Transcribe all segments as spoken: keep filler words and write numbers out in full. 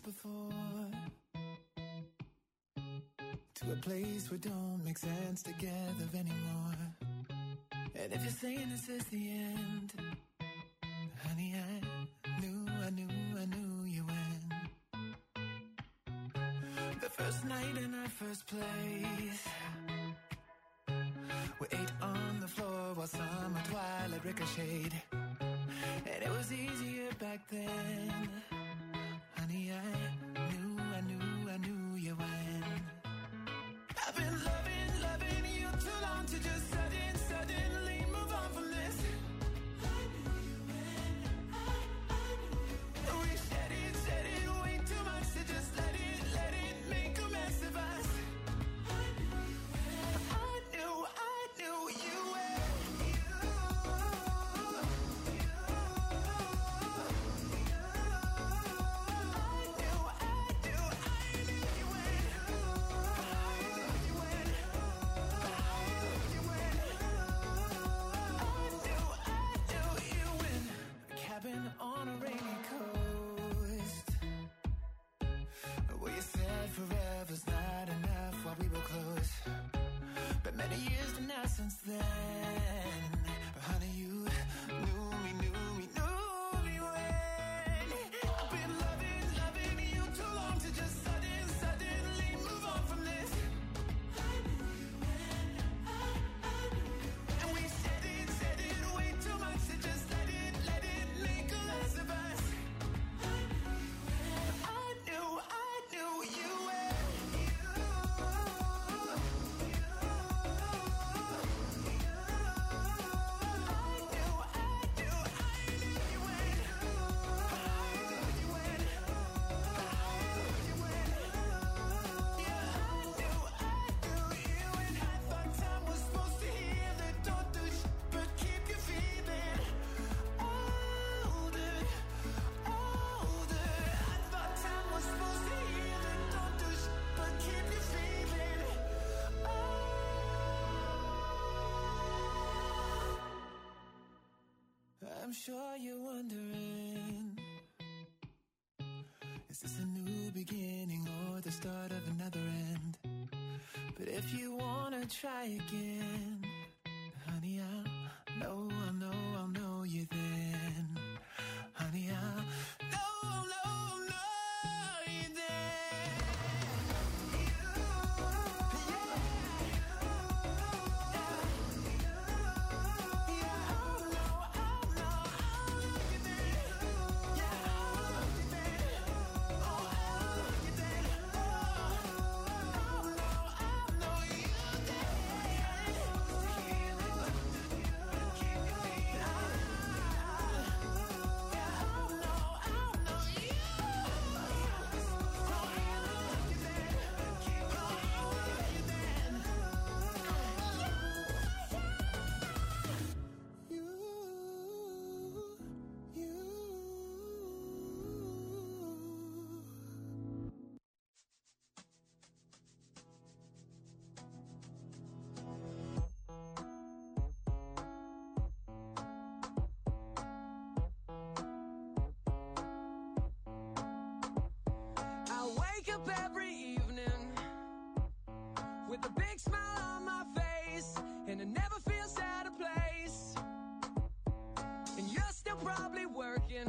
before, to a place where don't make sense together anymore. And if you're saying this is the end, honey, I knew, I knew, I knew you when the first night in our first place, we ate on the floor while summer twilight ricocheted. And it was easier back then, honey, I knew, I knew, I knew you when I've been loving, loving you too long to just sudden, suddenly move on from this. I knew you when, I, I knew you when we said it, said it way too much to just let it, let it make a mess of us. I knew you when, I knew, I knew you when you, you, you. I knew, I knew, I knew you when, I knew you when, I knew you when, I knew, I knew you when. A cabin on a rainy coast, where you said forever's not enough while we were close. But many years to now since then, but honey, you knew me, knew me, knew me when I've been loving, loving you too long to just sudden, suddenly move on from this. I knew you when, I, I knew you when. And we said it, said it way too much to just let it, let it make a mess of us. I knew you when, I knew, I knew you when you, you, you. I knew, I knew, I knew you when, I knew you when, I knew you when, yeah, I knew, I knew you when. I thought time was supposed to heal it, don't do sh- but keep you feeling older, older. I thought time was supposed to heal it, don't do sh- but keep you feeling old. I'm sure you're wondering, is this a new beginning or the start of another end? But if you wanna try again, honey, I'll know, I'll know, I'll know you then. Honey, I'll know, I'll know, I'll know you then. I wake up every evening with a big smile on my face, and it never feels out of place. And you're still probably working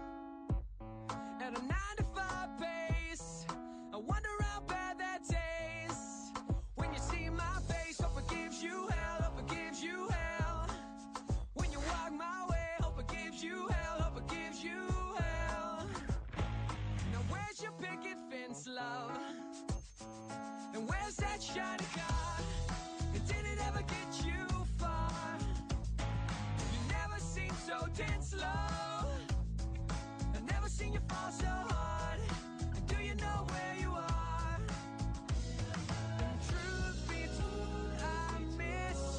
at a nine to five pace. I wonder how bad that tastes when you see my face. Hope it gives you hell, hope it gives you hell. When you walk my way, hope it gives you hell, hope it gives you hell. Now where's your picket fence, love? And where's that shiny car? And did it ever get you far? You never seem so tense, love. I've never seen you fall so hard. And do you know where you are? And truth be told, I miss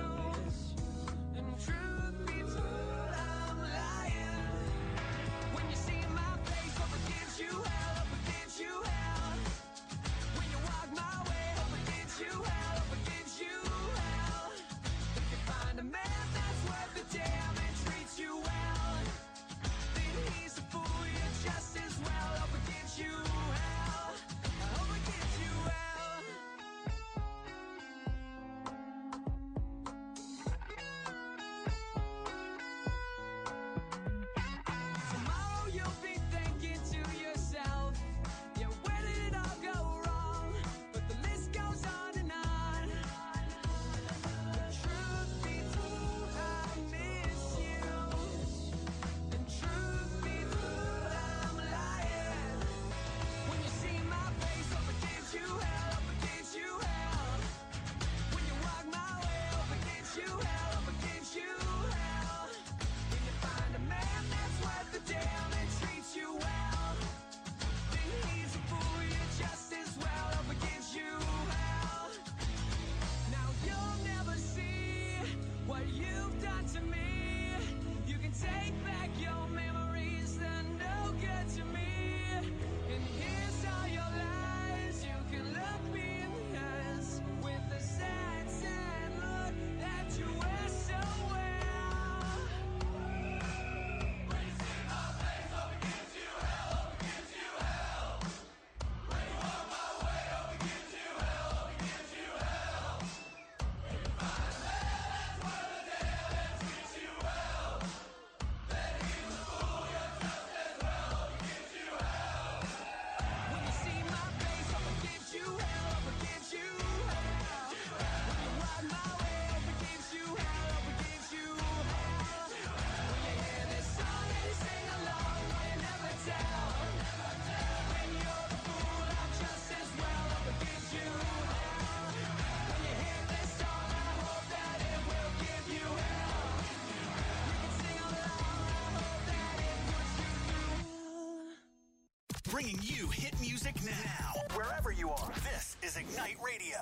you. And truth be told, I'm lying. When you see my face, hope it gives you hell, hope it gives you hell. When you walk my way, hope it gives you hell, hope it gives you hell. If you find a man that's worth the damn and treats you well, then he's a fool, you're just as well. bringing you hit music now. Wherever you are, this is Ignite Radio.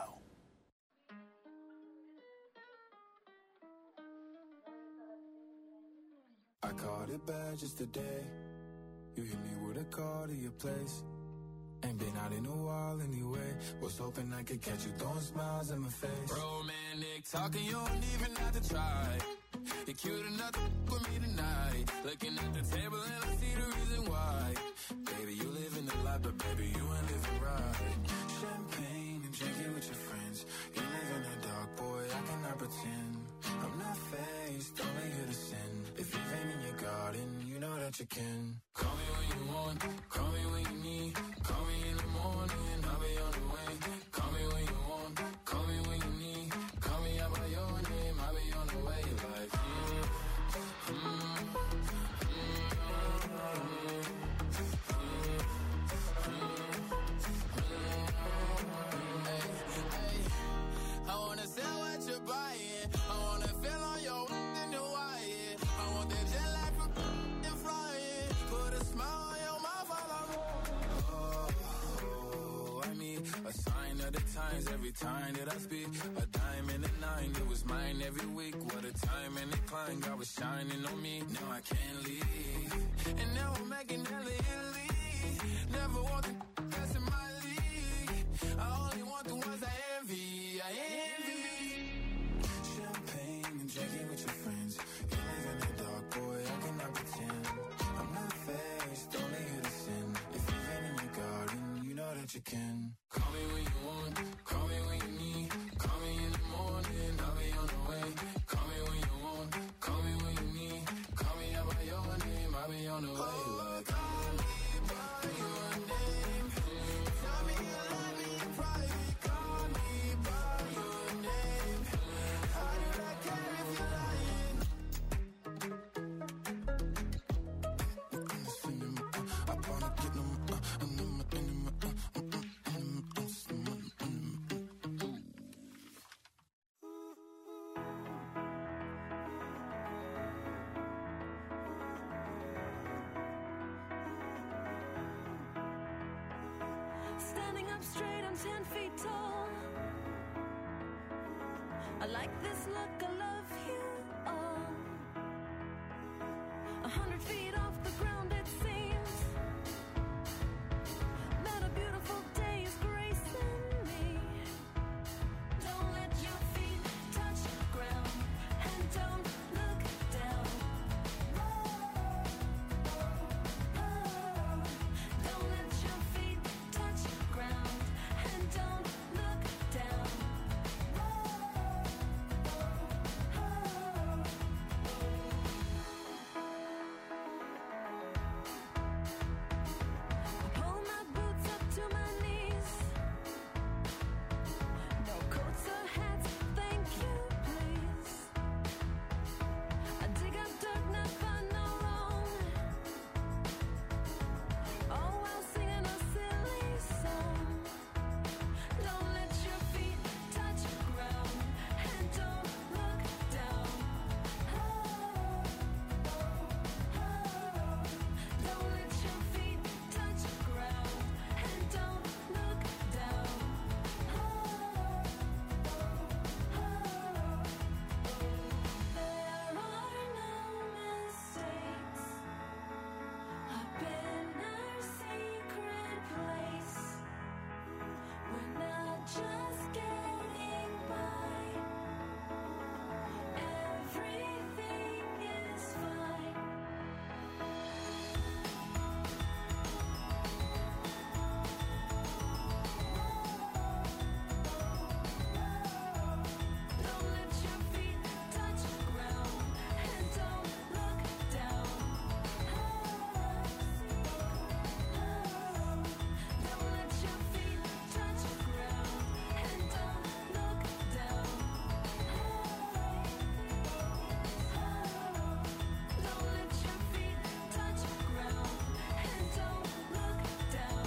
I caught it bad just today. You hit me with a call to your place. Ain't been out in a while anyway. Was hoping I could catch you throwing smiles in my face. Romantic talking, you don't even have to try. You're cute enough to f- with me tonight. Looking at the table and I see the reason why. Baby, you live in the life, but baby, you ain't living right. Champagne and drinking with your friends. You live in the dark, boy, I cannot pretend. I'm not faced, only here to sin. If you've been in your garden, you know that you can. Call me when you want, call me when you need. Call me in the morning, I'll be on the way. Call me when you want, call me when you need. Call me out by your name, I'll be on the way. Like, mm, mm, mm, I wanna sell what you're buying. I wanna feel on your in the wire. I want that jet lag from and flying. Put a smile on your mouth while I'm oh, I mean, a sign of the times every time that I speak. A dime and a nine, it was mine every week. What a time and a climb, God was shining on me. Now I can't leave, and now I'm making hella Italy. Never want the that's in my league. I only want the ones I envy. I envy. Champagne and drinking with your friends. You live in the dark, boy, I cannot pretend. I'm not faced, only here to sin. If you've been in your garden, you know that you can. Call me when you want, call me when you need. Call me in the morning, I'll be on the way. Call me when you want, call me when you need. Call me out by your name, I'll be on the way. Like, call me by your name. Tell me you love me in private. Call me by your name. How do I care if you're lying? I wanna get them, uh, and them, and them, uh, Standing up straight, I'm ten feet tall. I like this look, I love you all. A hundred feet off the ground, it seems that a beautiful day is gracing me. Don't let your feet touch the ground, and don't look down. Don't let your feet touch the ground, and don't look down. Pull my boots up to my knees. No coats or hats, thank you, please. I dig up dirt, not find no wrong. All while singing a silly song. Don't let your feet touch the ground, and don't look down. Don't let your feet touch the ground, and don't look down. There are no mistakes. I've been our secret place. We're not just getting by. Everything is fine. Don't let your feet touch the ground, and don't look down. Don't let your feet touch the ground, and don't look down. Don't let your feet touch the ground, and don't look down.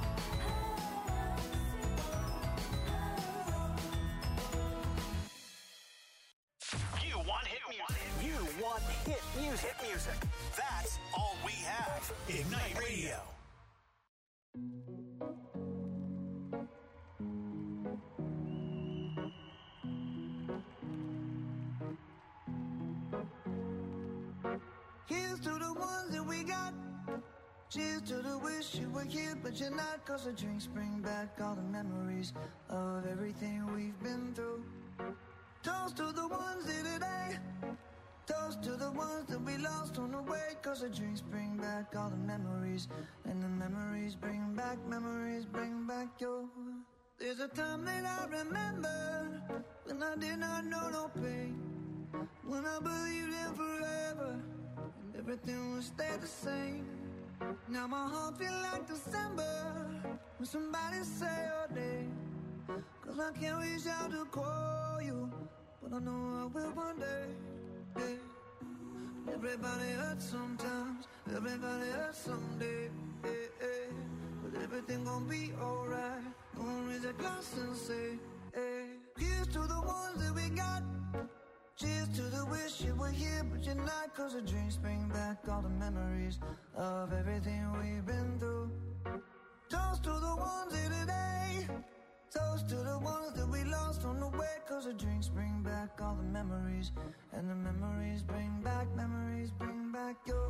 You want hit music. You want hit music. Hit music. That's all we have. Ignite Radio. Cheers to the wish you were here, but you're not. Cause the drinks bring back all the memories of everything we've been through. Toast to the ones here today. Toast to the ones that we lost on the way. Cause the drinks bring back all the memories. And the memories bring back, memories bring back your. There's a time that I remember when I did not know no pain. When I believed in forever and everything would stay the same. Now my heart feel like December when somebody say your name. Cause I can't reach out to call you, but I know I will one day. Yeah. Everybody hurts sometimes, everybody hurts someday. Yeah, yeah. But everything gon' be alright. Gonna raise a glass and say, hey. Here's to the ones that we got. Cheers to the wish you were here, but you're not. Cause the drinks bring back all the memories of everything we've been through. Toast to the ones here today. Toast to the ones that we lost on the way. Cause the drinks bring back all the memories. And the memories bring back, memories bring back your.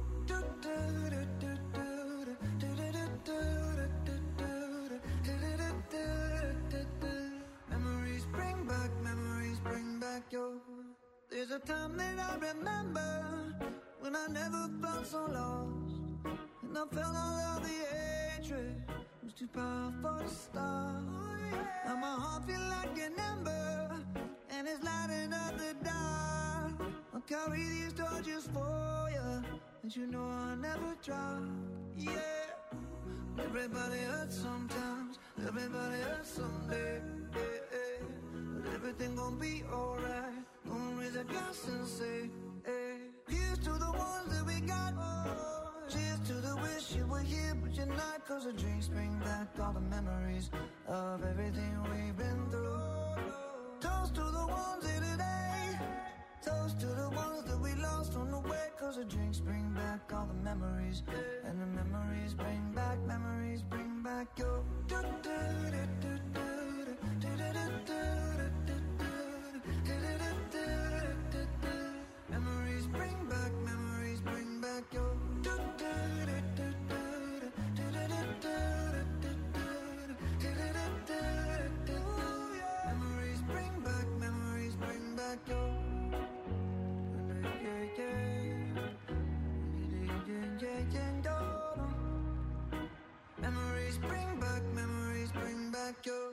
Memories bring back, memories bring back your. There's a time that I remember when I never felt so lost. And I felt all of the hatred was too powerful to stop. Now my heart feel like an ember and it's lighting up the dark. I'll carry these torches for you, and you know I'll never drop. Yeah. Everybody hurts sometimes, everybody hurts someday. Yeah, yeah. But everything gon' be alright. Gonna raise a glass and say, hey. Here's to the ones that we got. Oh. Cheers to the wish you were here, but you're not. Cause the drinks bring back all the memories of everything we've been through. Toast to the ones here today. Toast to the ones that we lost on the way. Cause the drinks bring back all the memories. And the memories bring back, memories bring back your. Memories bring back, memories bring back your. Memories bring back, memories bring back your. Memories bring back, memories bring back your.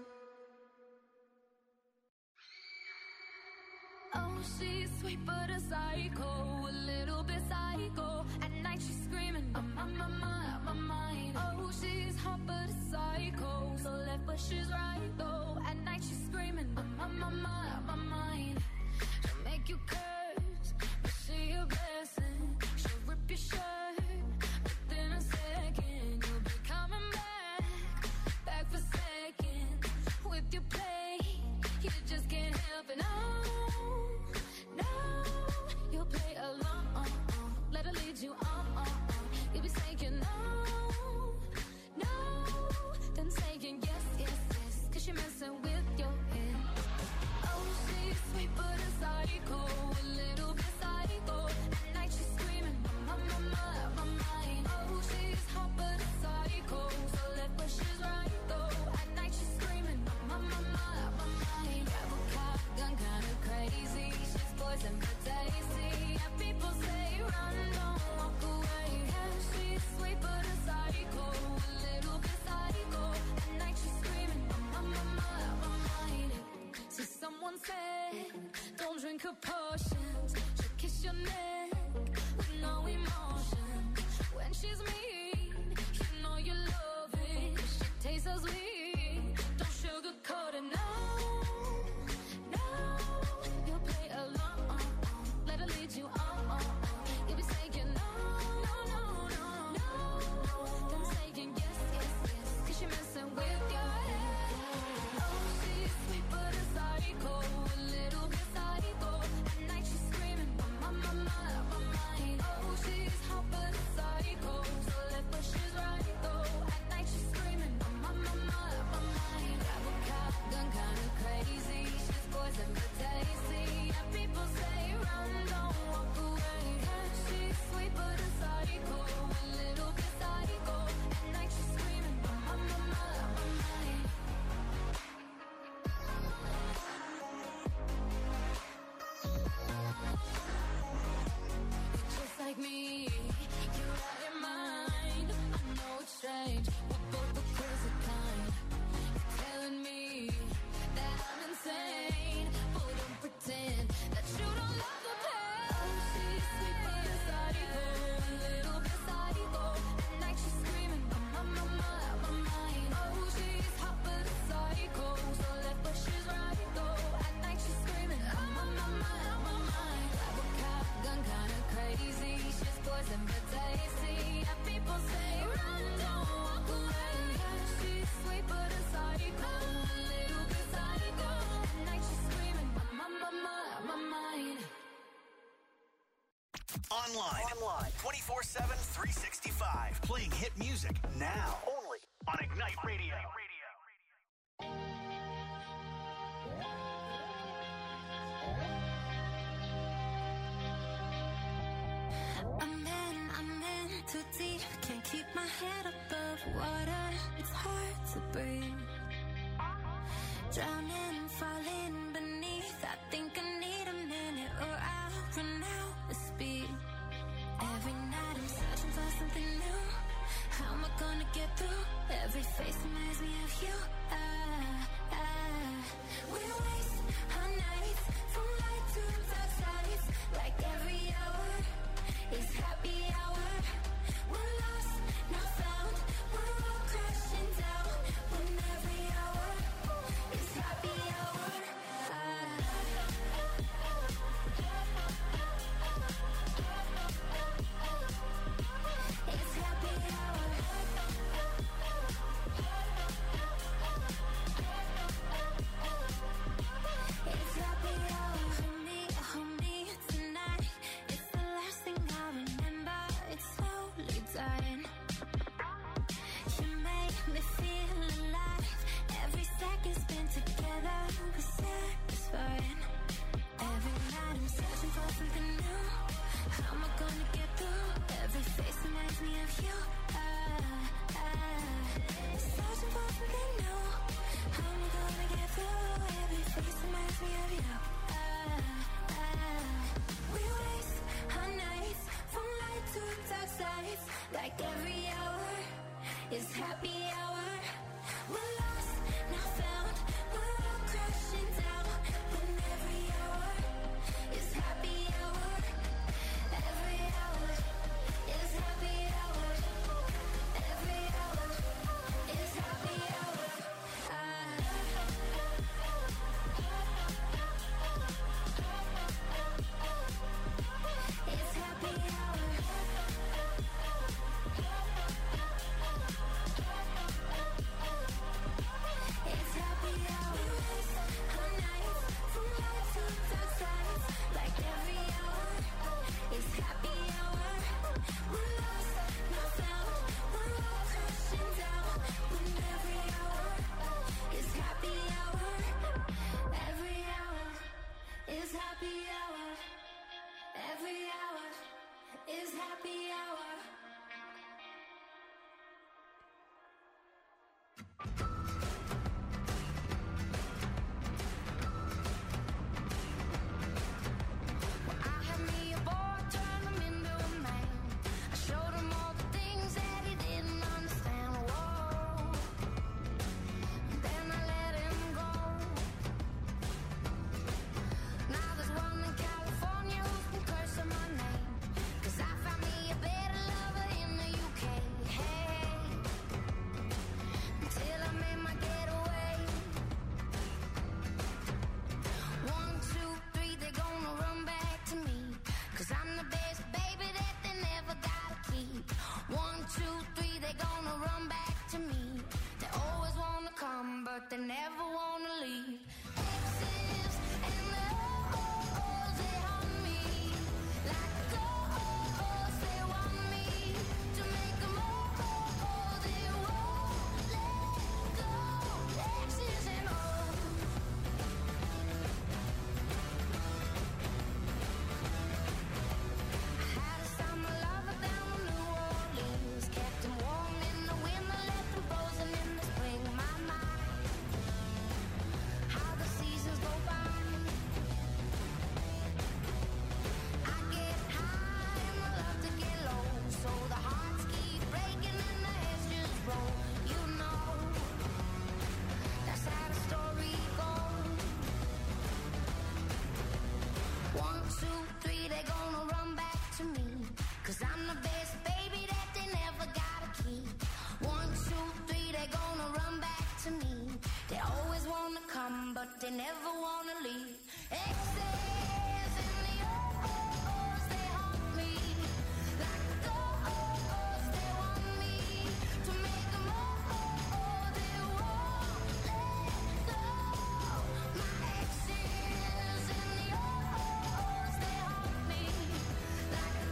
Oh, she's sweet but a psycho, a little bit psycho. At night she's screaming, I'm on my mind, my mind. Oh, she's hot but a psycho, so left but she's right though. At night she's screaming, I'm on my mind, my mind. She'll make you curse, but she a blessing. She'll rip your shirt within a second. You'll be coming back, back for seconds. With your play, you just can't help it. No, no, you'll play along. Let her lead you on. You'll be saying no, no, then saying yes, yes, yes. Cause she mess Online. Online. twenty-four seven, three sixty-five. Playing hit music now. Only on Ignite Radio. I'm in, I'm in too deep. Can't keep my head above water. It's hard to breathe. Drowning, falling beneath. I think I need a minute or I'll run out of speed. Every night I'm searching for something new. How am I gonna get through? Every face reminds me of you. Ah, ah. We waste our nights from light to dark sides. Like every hour is happy hour. We're lost, not found. We're all crashing down. When every hour is happy hour. Ah. It's happy hour. It's happy hour. Hold me, hold me tonight. It's the last thing I remember. It's slowly dying. You make me feel alive. Every second spent together was satisfying. Every night I'm searching for something new. How am I gonna get through? Every face reminds me of you. Ah, ah. Searching for something new. How am I gonna get through? Every face reminds me of you. Ah, ah. We waste our nights from light to dark sides. Like every hour is happy hour. We're lost, now found. We're all crashing down. When every hour is happy hour. Every hour is happy hour. Every hour is happy hour. Ah. It's happy hour. It's happy hour. Our nights from light to dark sides. Like every hour is happy hour. We're lost, not found. We're all crashing down. When every hour is happy hour. Every hour is happy hour. Every hour is happy hour. I had me a boy, turned him into a man. I showed him all the things that he didn't understand. Whoa. Then I let him go. Now there's one in California who's been cursing my name. 'Cause I found me a better lover in the U K. Hey, until I made my getaway. One, two, three, they're gonna run back to me. 'Cause I'm the best baby that they never gotta keep. One, two, three, they're gonna run back to me. They always wanna come, but they never wanna leave. Exes and the oh-ohs, they haunt me. Like oh-ohs, they want me to make them oh-oh, they won't let go. Exes and oh. I had a summer lover down in New Orleans. Kept him warm in the winter, left him frozen in the spring. My mind, how the seasons go by. I get high and I love to get low. So the hearts keep breaking and the heads just roll. You know, that's how the story goes. One, two, three, they're gonna run back to me. 'Cause I'm the best baby that they never gotta keep. One, two, three, they're gonna run back to me. They always wanna come, but they never wanna leave. Exes and the oh-ohs, they haunt me. Like oh-ohs, they want me to make them oh-oh, they won't let go. My exes and the oh-ohs, they haunt me. Like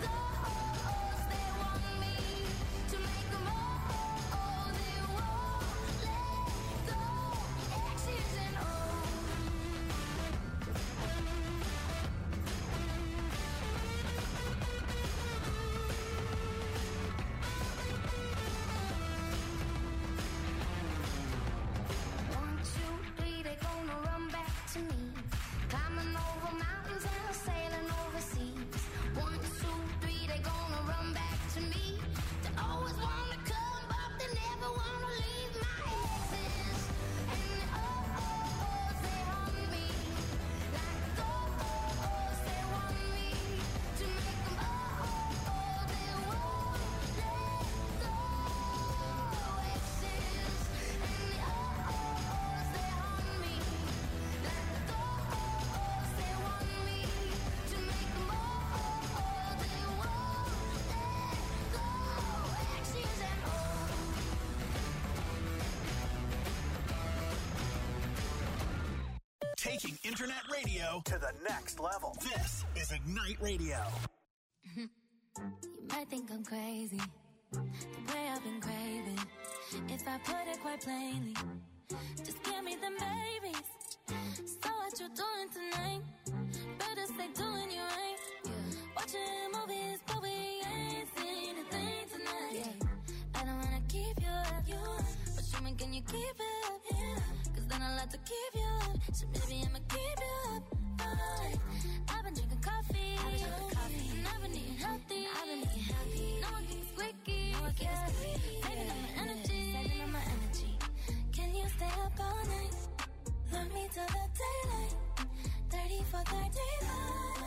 Taking internet radio to the next level. This is Ignite Radio. You might think I'm crazy, the way I've been craving. If I put it quite plainly, just give me them babies. So what you doing tonight? Better stay doing you right. Watching movies, but we ain't seen a thing tonight. Yeah. I don't wanna keep you up, you up. But show me, can you keep it up? Yeah. Cause then I'll have to keep you up. So maybe I'ma keep you up. Alright. I've been drinking coffee. I've been drinking coffee. And I've been eating healthy. I've been eating healthy. No one gets squeaky. No one gets squeaky. Saving up my energy. Saving up my energy. Can you stay up all night? Love me till the daylight. thirty for thirty-five.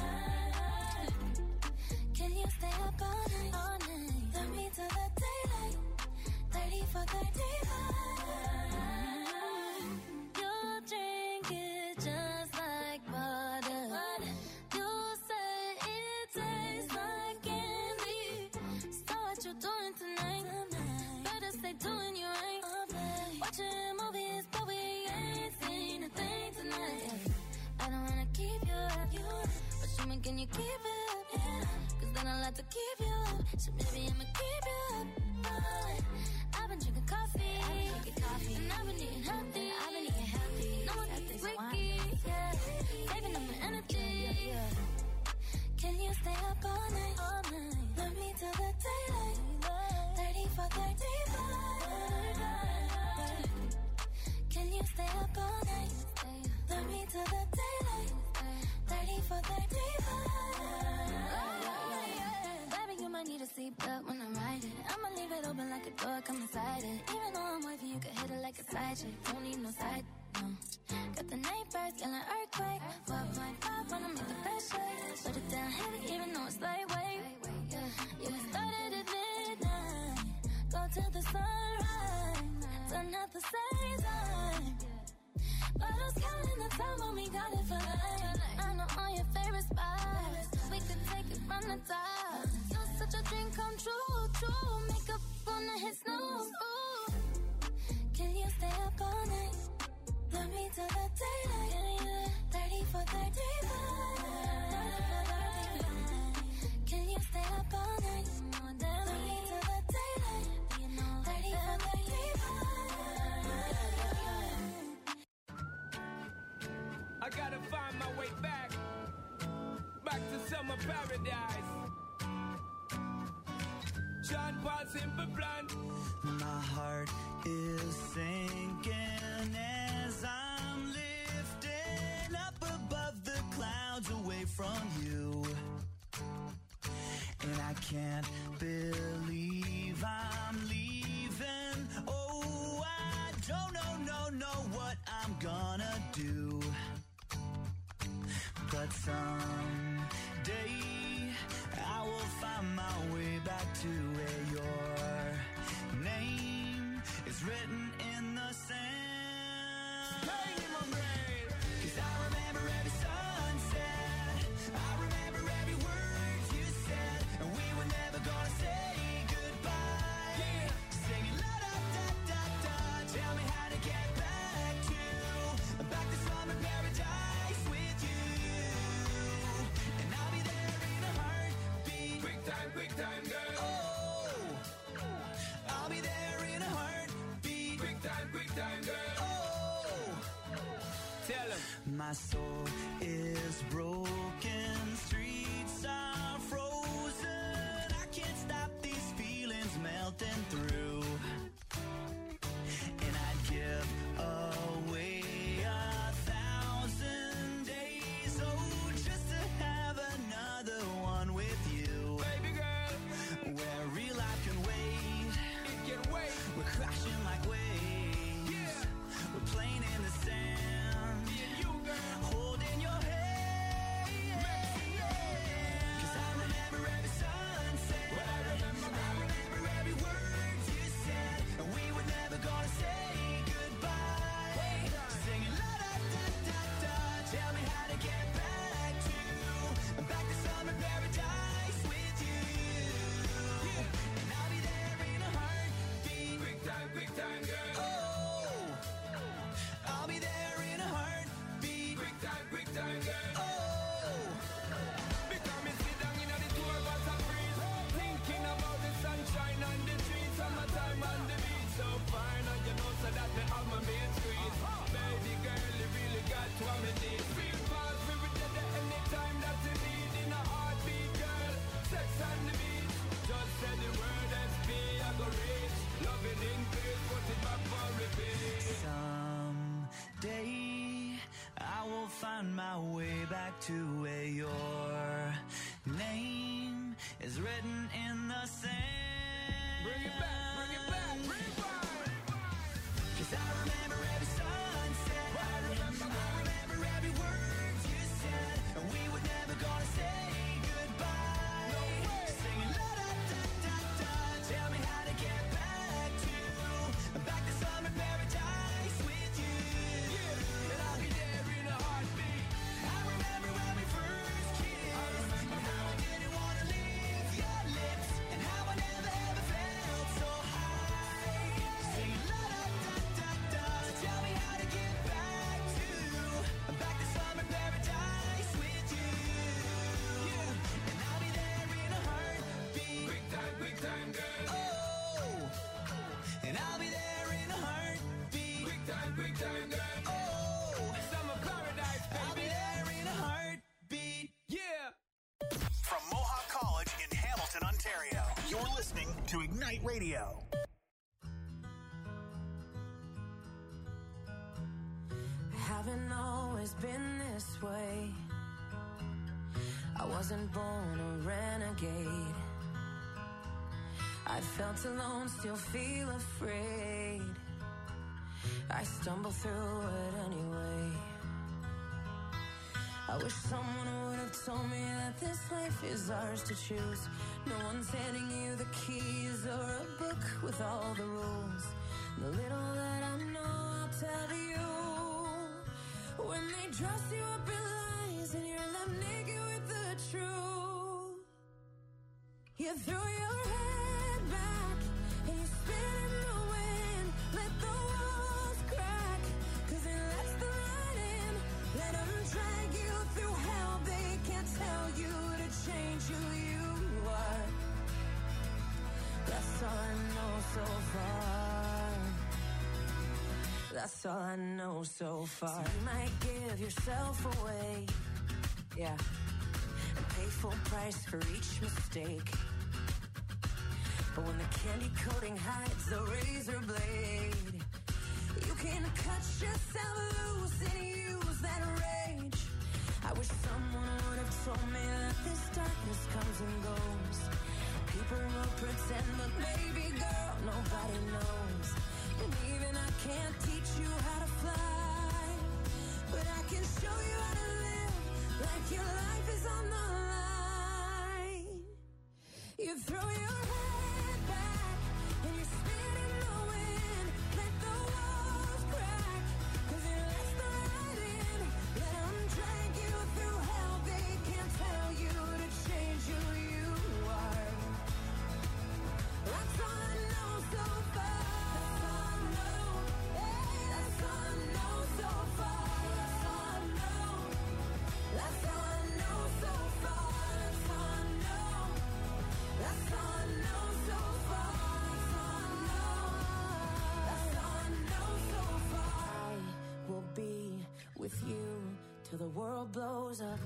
Can you stay up all night? All night. Love me till the daylight. thirty for thirty-five. You drink it just like water. You say it tastes like candy. So what you doing tonight? Better stay doing you right. Watching movies, but we ain't seen a thing tonight. I don't wanna keep you up, you up. But show me, can you keep it up? Yeah. Cause then I'll have to keep you up. So maybe I'ma keep you up. Alright. I've been drinking coffee. I've been drinking coffee. And I've been eating healthy. I've been eating healthy. No one gets squeaky. Yeah. Saving up my energy. Yeah, yeah. Can you stay up all night? All night. Love me till the daylight. thirty for thirty-five. Can you stay up all night? Love me till the daylight. thirty for thirty-five. Baby, you might need a seatbelt when I'm riding. I'ma leave it open like a door, come inside it. Even though I'm wifey, you can hit it like a side chick. Don't need no side, no. Got the neighbors yelling earthquake. four point five wanna make the best shake. Put it down heavy, even though it's lightweight. Yeah, we started at midnight. Go till the sunrise. Done at the same time. Bottles counting the time when we got it for life. I know all your favorite spots. We could take it from the top. You're such a dream come true, true. Makeup on the hit snooze. Ooh. Can you stay up all night? Love me till the daylight. thirty for thirty-five. Can you stay up all night? Love me till the daylight. thirty for thirty-five. I gotta find my way back, back to summer paradise. John Paul Simple Plan. My heart is sinking as I'm lifting up above the clouds away from you. And I can't believe I'm leaving. Oh, I don't know, no, know what I'm gonna do. But someday I will find my way back to where your name is written in the sand. Hey, my man. 'Cause I remember every sunset. I remember every word you said. And we were never gonna say goodbye. Yeah. Singing la da da da da. Tell me how to get back to back to summer paradise with you. And I'll be there in a heartbeat. Quick time, quick time, girl. Oh, I'll be there in a heartbeat. Quick time, quick time, girl. Oh, Tell him. my soul is broken, streets are frozen. I can't stop these feelings melting through. And I'd give away a thousand days, oh, just to have another one with you. Baby girl, Where real life can wait. it can wait. We're crashing like waves. Yeah. We're playing in the sand. Me and you, girl. Holding your hand. I will find my way back to where your name is written in the sand. Bring it back, bring it back, rewind. 'Cause I remember every sunset, I remember, I remember every word you said, and we were never gonna say goodbye. No way. Singing la da da da da, tell me how to get back to, back to summer paradise with you. Yeah, and I'll be there in a heartbeat. I remember when we first kissed, I remember and how I didn't wanna leave your lips, and how I never ever felt so high. Singing la da da da da, tell me how to get back to, back to summer paradise with you. Yeah, and I'll be there in a heartbeat. Big time, big time, girl. Oh, and I'll be there in a heartbeat. Big time, big time, girl. Oh, Summer paradise, I'll be baby. there in a heartbeat. Yeah. From Mohawk College in Hamilton, Ontario, you're listening to Ignite Radio. Haven't always been this way. I wasn't born a renegade. I felt alone, still feel afraid. I stumble through it anyway. I wish someone would have told me that this life is ours to choose. No one's handing you the keys or a book with all the rules. The little that I know, I'll tell you. When they dress you up in lies and you're left naked with the truth, you throw your head back and you spin in the wind. Let the walls crack, 'cause it lets the light in. Let them drag you through hell. They can't tell you to change who you are. That's all I know so far. That's all I know so far. So you might give yourself away, yeah, and pay full price for each mistake. But when the candy coating hides the razor blade, you can cut yourself loose and use that rage. I wish someone would have told me that this darkness comes and goes. People will pretend, but baby girl, nobody knows. And even I can't teach you how to fly, but I can show you how to live like your life is on the line. You throw your head back and you spin in the wind. Let the walls crack, 'cause it lets the light in. Let them drag you through hell. They can't tell you to change who you are. That's all I know so far. That's all I know. Hey, that's all I know so far. That's all I know. That's all I know so far. That's all I know. That's all I know so far. That's all I know. That's all I know so far. I will be with you till the world blows up.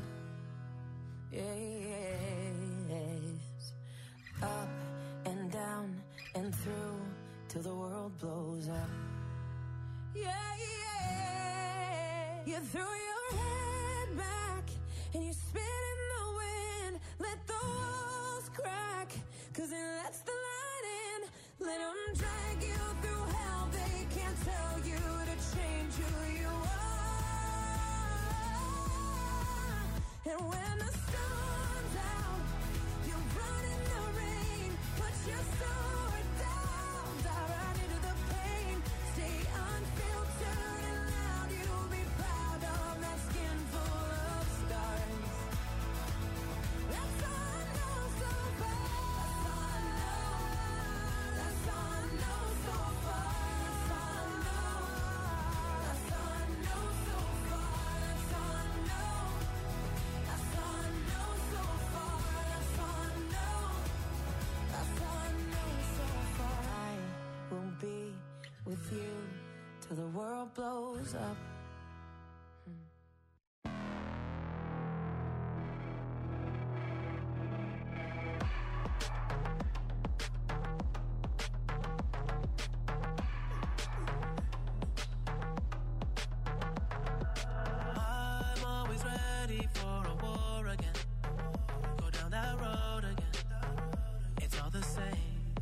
Yes. Up and down and through till the world blows up. Yeah, yeah. You throw your head back and you spin in the wind. Let the walls crack, 'cause it lets the light in. Let them drag you through hell. They can't tell you to change who you are. And when the sun's out, you run in the rain. Put your sword down, dive right into the pain. Stay unfiltered and loud. You'll be proud of that skin full of scars. That's all I know so far. That's all I know. That's all I know so far. That's all I know. That's all I know so far. That's all I know. That's all I know so far. That's all I know. That's all I know so far. I will be with you till the world blows up. I ready for a war again. Go down that road again. It's all the same.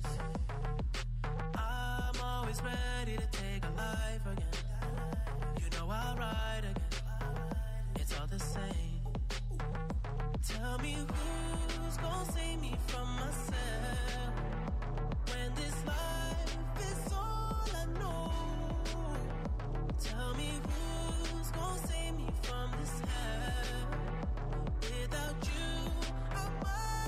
I'm always ready to take a life again. You know I'll ride again. It's all the same. Tell me who's gonna save me from myself when this life is all I know. Tell me who's gonna save me from this hell. Without you, I'm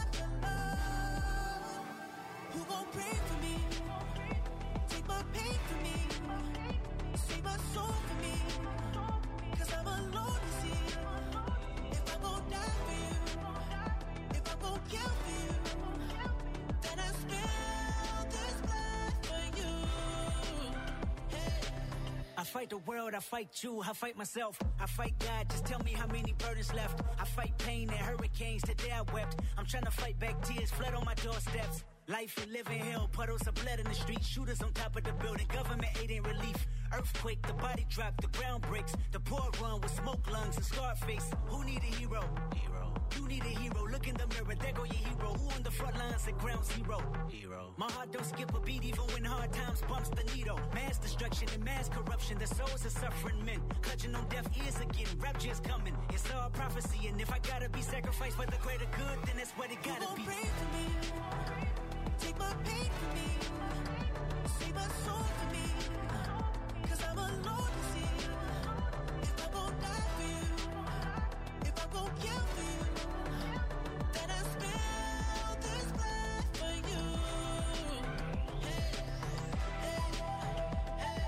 alone. Who gon' pray for me? Take my pain for me. Save my soul for me. Cause I'm alone to see. If I'm gon' die for you, if I'm gon' kill for you, then I spill this blood for you. Hey. I fight the world, I fight you, I fight myself, I fight God, just tell me how many burdens left. I fight pain and hurricanes, today I wept. I'm trying to fight back tears, flood on my doorsteps. Life we live in hell, puddles of blood in the street, shooters on top of the building, government aid ain't relief. Earthquake, the body drop, the ground breaks, the poor run with smoke lungs and scarred face. Who need a hero? Hero. You need a hero, look in the mirror, there go your hero. Who on the front lines at ground zero? Hero. My heart don't skip a beat even when hard times bumps the needle. Mass destruction and mass corruption, the souls of suffering men. Clutching on deaf ears again, rapture's coming. It's all prophecy, and if I gotta be sacrificed for the greater good, then that's what it gotta Who gon' be. pray for me? Take my pain for me. Save my soul for me. Cause I'm alone to see. If I'm gon' die for you, if I'm gon' kill for you, then I spill this blood for you. Hey, hey, hey.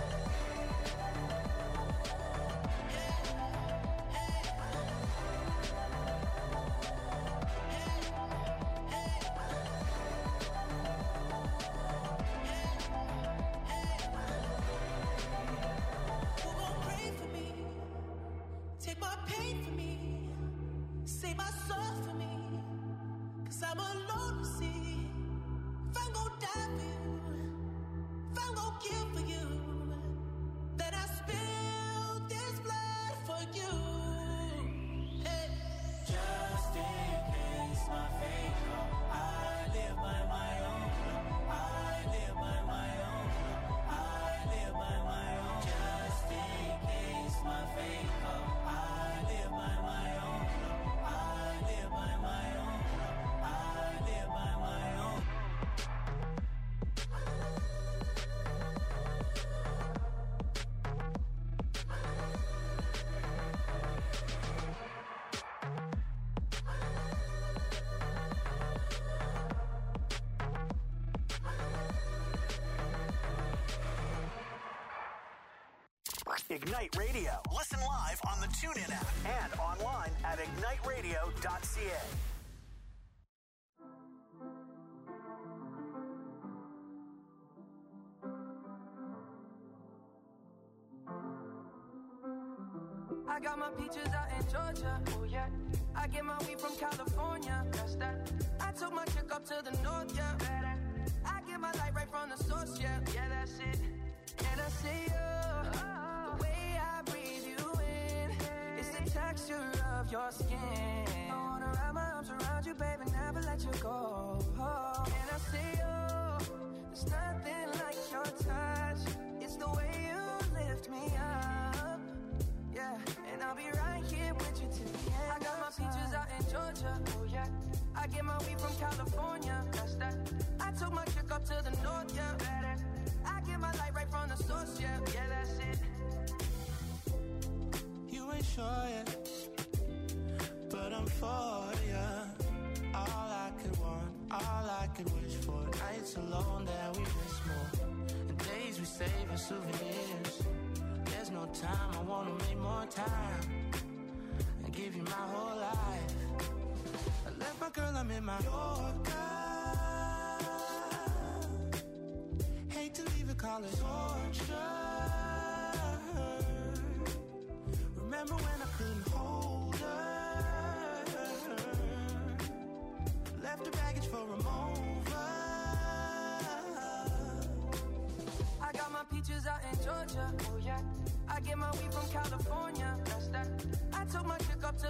Who gon' pray for me? Take my pain for me. Save my soul for me. Cause I'm alone to see. If I'm gon' die for you, if I'm gon' kill for you, then I spill this blood for you. Hey. Just in case my fate come, I live by my own law. I live by my own law. I live by my own. Just in case my fate come, I live by my own law. I live by my own law. I live by my own. Ignite Radio. Listen live on the TuneIn app and online at ignite radio dot c a. I got my peaches out in Georgia, oh yeah. I get my weed from California, that's that. I took my chick up to the north, yeah. I get my light right from the source, yeah. Yeah, that's it. And I see you, the way I breathe you in, it's the texture of your skin. I wanna wrap my arms around you, baby, never let you go. And I see you, there's nothing like your touch. It's the way you lift me up. Yeah, and I'll be right here with you till the end. I got my peaches out in Georgia, oh yeah. I get my weed from California, that's that. I took my chick up to the north, yeah. I get my light right from the source, yeah. Yeah, that's it. You ain't sure yet, but I'm for ya. All I could want, all I could wish for. Nights alone that we miss more, and days we save as souvenirs. There's no time, I wanna make more time and give you my whole life. I left my girl, I'm in my Yorker. Hate to leave it, call it torture. Remember when I couldn't hold her? Left her baggage for a mover. I got my peaches out in Georgia, oh yeah. I get my weed from California, that's that. I took my chick up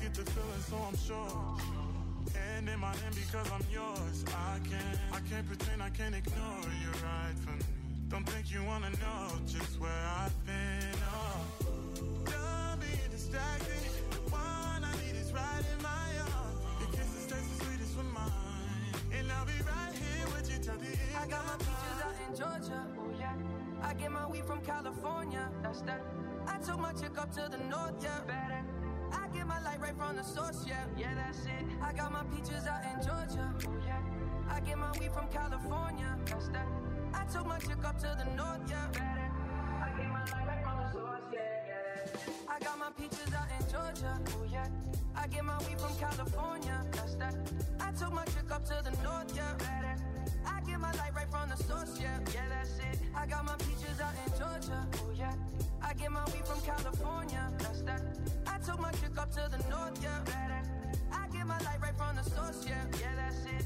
get the feeling, so I'm sure. And in my hand because I'm yours. I can't, I can't pretend, I can't ignore you right from me. Don't think you wanna know just where I've been. Oh, don't be distracted. The one I need is right in my arms. Your kisses taste the sweetest with mine, and I'll be right here with you till the end. I got my peaches out in Georgia. Oh yeah. I get my weed from California. That's that. I took my chick up to the north, yeah. Better. I get my light right from the source, yeah. Yeah, that's it. I got my peaches out in Georgia. Oh yeah. I get my weed from California. That's that. I took my chick up to the north, yeah. Better. I get my light right from the source, yeah, yeah. I got my peaches out in Georgia. Oh yeah. I get my weed from California. That's that. I took my chick up to the north, yeah. Better. I get my light right from the source, yeah. Yeah, that's it. I got my peaches out in Georgia. Oh yeah. I get my weed from California. That's that. I took my chick up to the north, yeah. Better. I get my light right from the source, yeah. Yeah, that's it.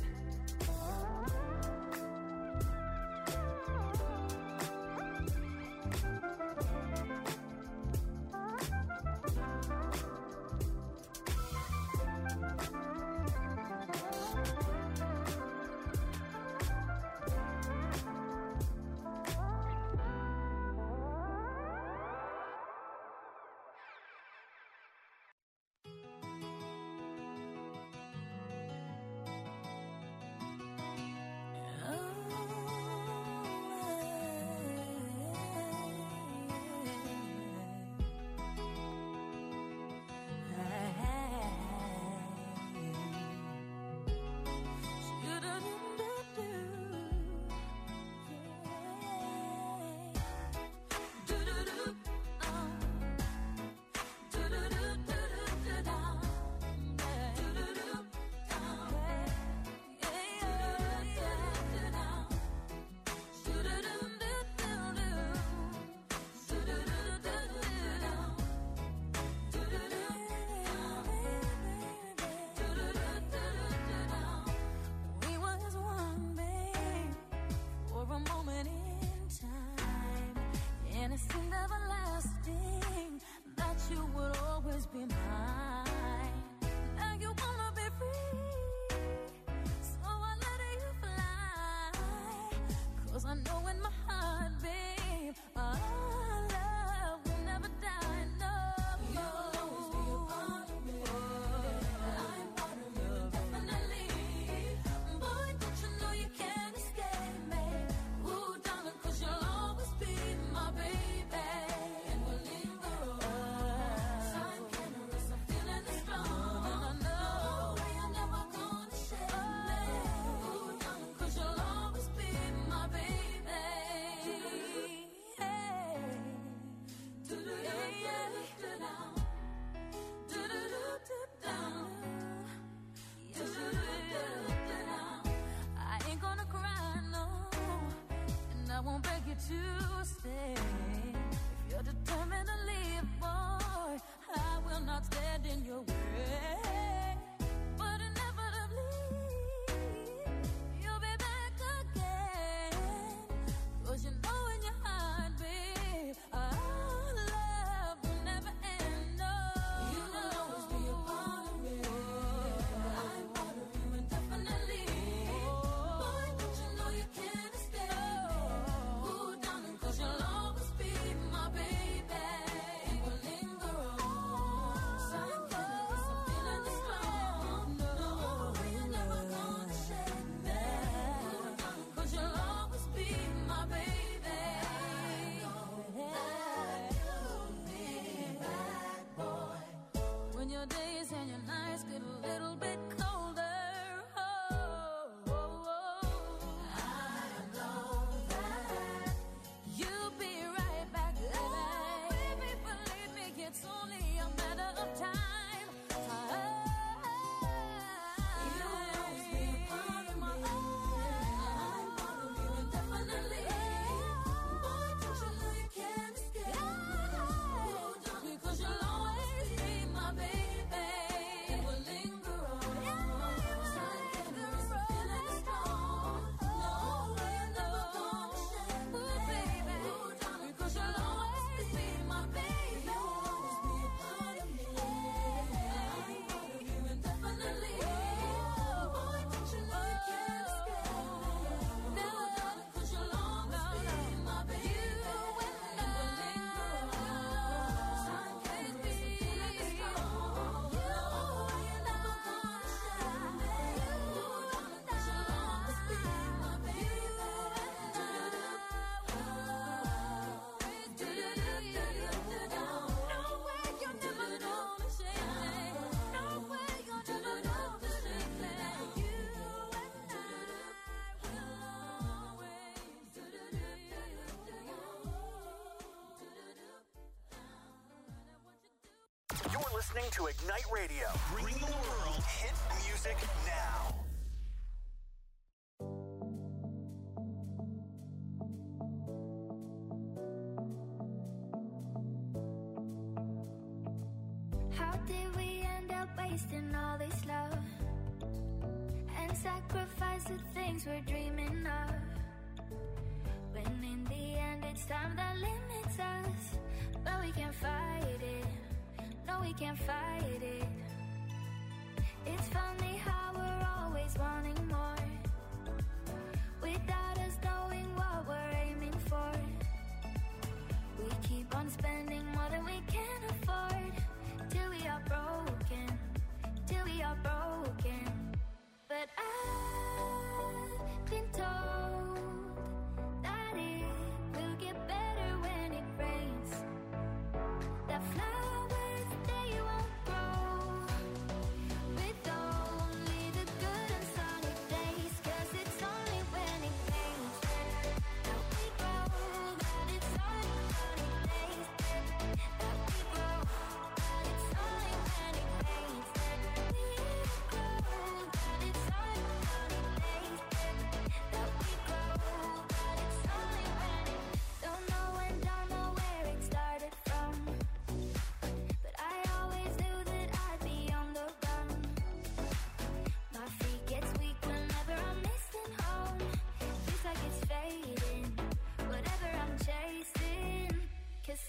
To stay. If you're determined to leave, boy, I will not stand in your way. But inevitably, you'll be back again. Cause you know in your heart, babe, our love will never end. No, you will always be a part of me. I'm part of you indefinitely. Boy, don't you know you can't escape. Cause you'll always be my baby, and we'll linger on. So I'm feeling this listening to Ignite Radio. Bring the world hit music now. How did we end up wasting all this love and sacrifice the things we're dreaming of? When in the end it's time that limits us, but we can't fight it. No, we can't fight it. It's funny how we're always wanting more without us knowing what we're aiming for. We keep on spending more than we can afford till we are broken, till we are broken. But I've been told that it will get better when it rains. That flowers, they won't grow with only the good and sunny days. 'Cause it's only when it rains that we grow. That it's only sunny days that we grow. That it's only when it rains that we grow. That it's only sunny days that we grow. That it's only when it don't know when, don't know where it started from. But I always knew that I'd be on the run. My feet gets weak whenever I'm missing home. Feels like it's fading, whatever I'm chasing. 'Cause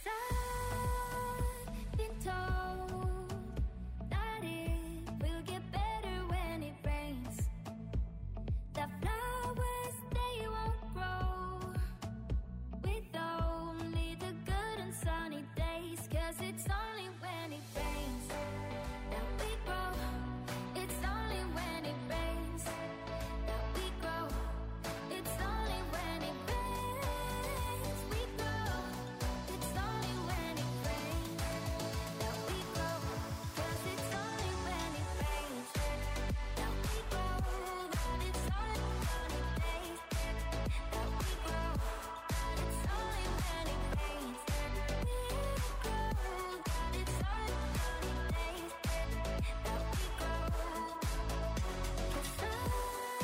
I've been told that it will get better when it rains. The flowers, they won't grow with only the good and sunny days. 'Cause it's only when it rains that we grow. It's only when it rains that we grow. It's only when it rains we grow. It's only when it rains that we grow. 'Cause it's only when it rains that we grow. That it's only sunny days that we grow. That it's only when it rains that we grow. That it's only sunny days that we grow. 'Cause I've been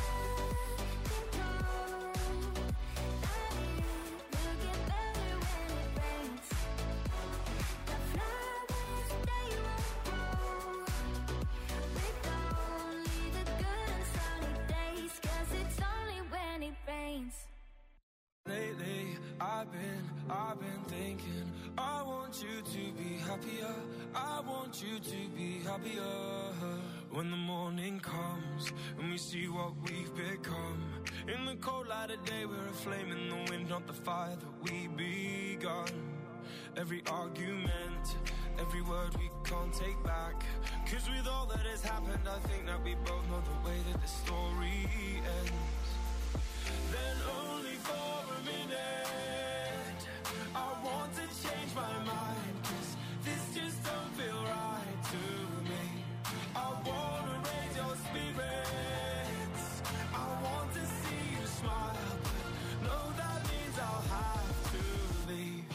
told that it will get better when it rains. The flowers, they won't grow with only the good and sunny days. 'Cause it's only when it rains. Lately, I've been, I've been thinking, I want you to be happier. I want you to be happier. When the morning comes and we see what we've become. In the cold light of day, we're a flame in the wind, not the fire that we begun. Every argument, every word we can't take back. 'Cause with all that has happened, I think that we both know the way that the story ends. Then only for a minute, I want to change my mind. 'Cause this just don't feel right to me. I wanna raise your spirits. I want to see you smile. But no, that means I'll have to leave.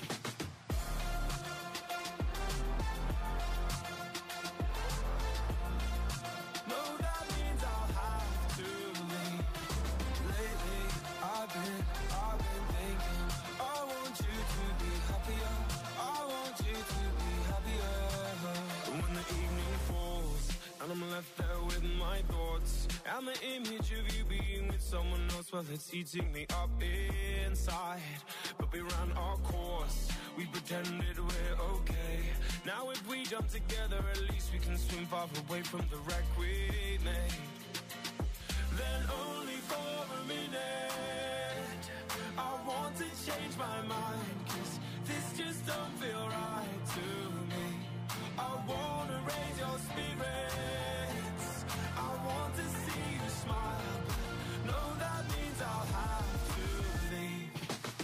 No, that means I'll have to leave. Lately, I've been, I've been thinking, I want you to be happier. I want you to be happier. When the evening falls and I'm left there with my thoughts and the image of you being with someone else, well, it's eating me up inside. But we ran our course, we pretended we're okay. Now if we jump together, at least we can swim far away from the wreck we made. Then only for a minute, I want to change my mind. 'Cause this just don't feel right to me. I wanna raise your spirits. I want to see you smile. But no, that means I'll have to leave.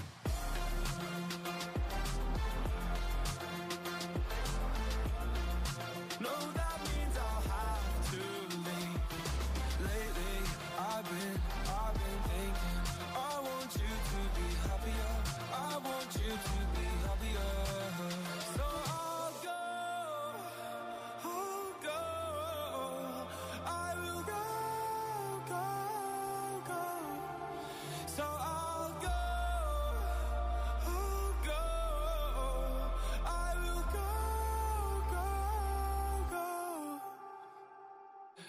No, that means I'll have to leave. Lately, I've been, I've been thinking, I want you to be happier. I want you to be happier. So I'll go.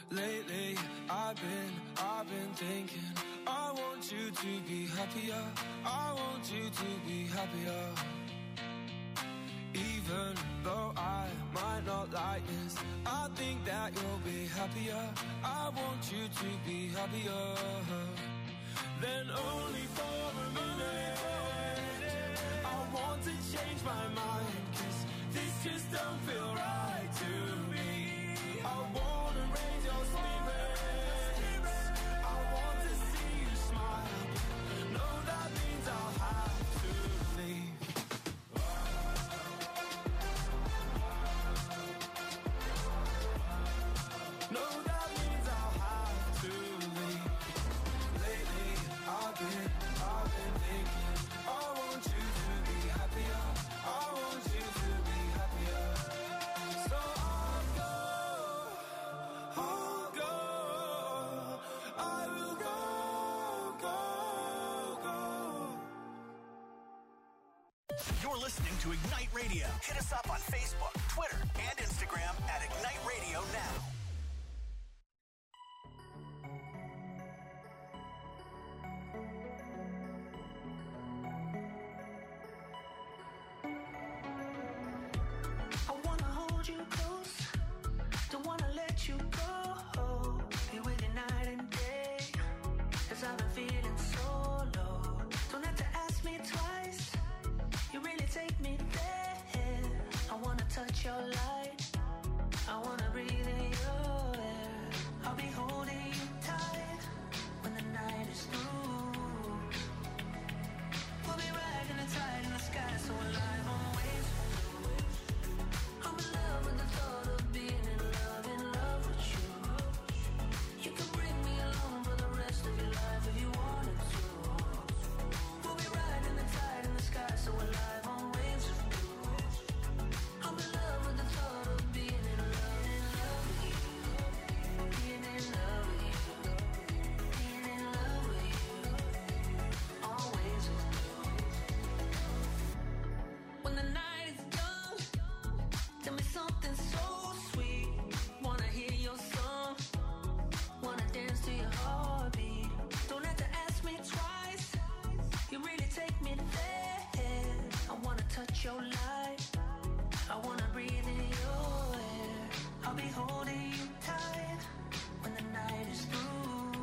Lately, I've been, I've been thinking, I want you to be happier. I want you to be happier. Even though I might not like this, I think that you'll be happier. I want you to be happier. Then only for a minute, I want to change my mind, 'cause this just don't feel right to me. I wanna raise your spirits, I want to see you smile. No, that means I'll have to leave. No, that means I'll have to leave. Lately, I've been, I've been thinking, I want you to be happier. I want you to be happier. So I'll go, I'll go, I will go, go, go. You're listening to Ignite Radio. Hit us up on Facebook, Twitter, and Instagram at Ignite Radio Now. I wanna hold you close, don't wanna let you go. Be with you night and day, 'cause I've been feeling so low. Don't have to ask me twice, you really take me there. I wanna touch your light, I wanna breathe in your air. I'll be holding you tight when the night is through. We'll be riding the tide in the sky, so alive on waves. I'm in love with the thought of being in love, in love with you. You can bring me along for the rest of your life if you wanted to. We'll be riding the tide in the sky, so alive on waves of blue. I'm in love with the thought of being in love, in love with you. Being in love with you. Being in love with you. Always with you. When the night is done, tell me something so sweet. Wanna hear your song, wanna dance to your heartbeat. Don't have to ask me twice, you really take me there. I wanna touch your light, I wanna breathe in your air. I'll be holding you tight when the night is through.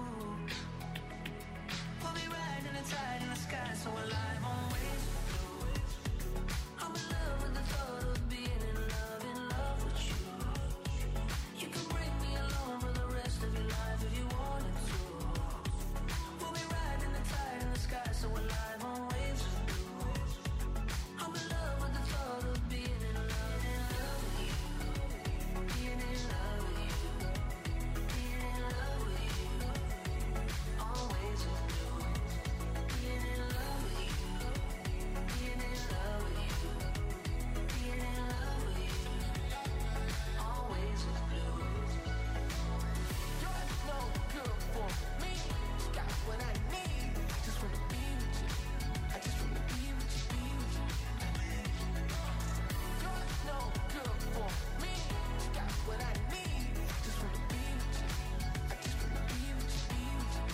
We'll be riding the tide in the sky, so alive on waves. I'm in love with the thought of being in love, in love with you. You can bring me along for the rest of your life if you wanted to. We'll be riding the tide in the sky, so alive on waves of blue. I'm in love with the thought of being in love, in love with you. Being in love with you. Being in love with you. Always with you. Being in love with you. Being in love with you. Being in love with you. Always with you. You're no good for me. Got what I need. Just wanna be with you. I just wanna be with you, be with you. You're no good for me. Got what I need. Just wanna be with you. I just wanna be with you, be with you.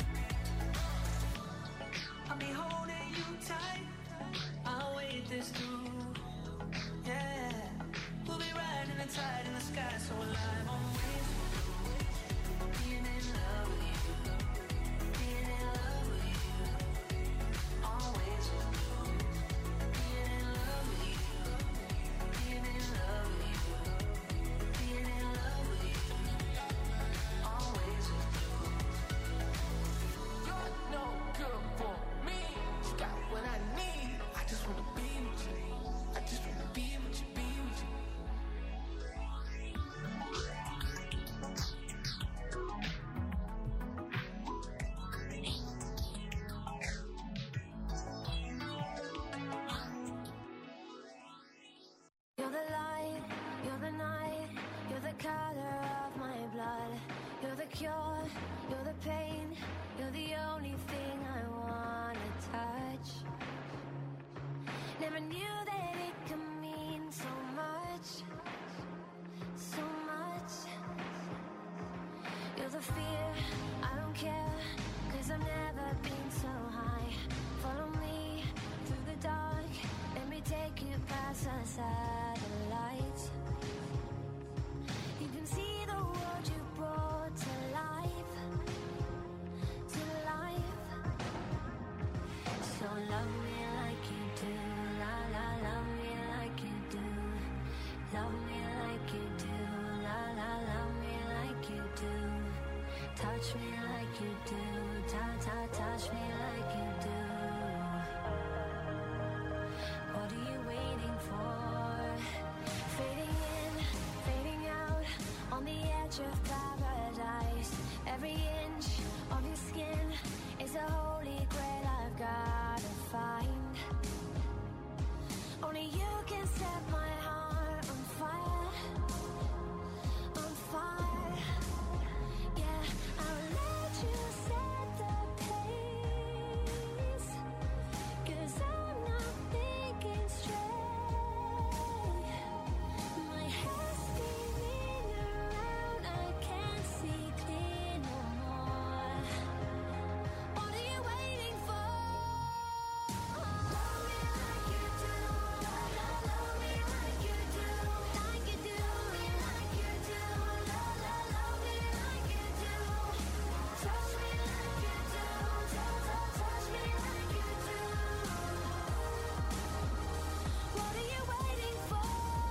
I'll be holding you tight, I'll wait this through. Yeah, we'll be riding the tide in the sky, so alive on waves. Being in love with you. Being in love with you. Always with you. Being in love with you. Being in love with you. Being in love with you. Always with you. You're no good for me. Got what I need. I just wanna be with you. I just wanna be with you, be with you. touch me like you do. Ta ta touch me like you do. What are you waiting for? Fading in, fading out, on the edge of paradise. Every inch of your skin is a holy grail I've gotta find. Only you can set my heart on fire, on fire. Yeah, I'll let you set the pace, 'cause I'm not thinking straight. My head's spinning around, I can't see clear no more. What are you waiting for? Love me like you do, love, love, love me like you do, like you do, me like you do, love, love, love me like you do, touch me like you do, touch, touch, touch me like you do. What are you waiting for?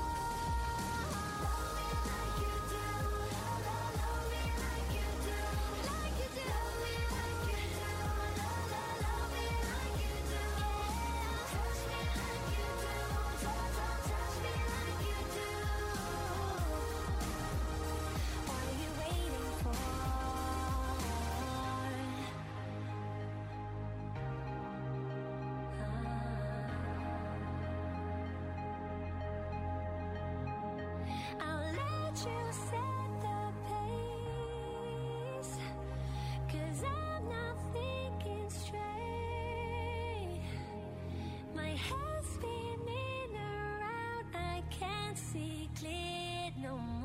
Love me like you do, love, love, love me like you do, like you do, me like you do, love, love, love me like you do, touch me like you do, touch, touch, touch me like you do. What are you waiting for? I'll let you set the pace, 'cause I'm not thinking straight. My head's spinning around, I can't see clear no more.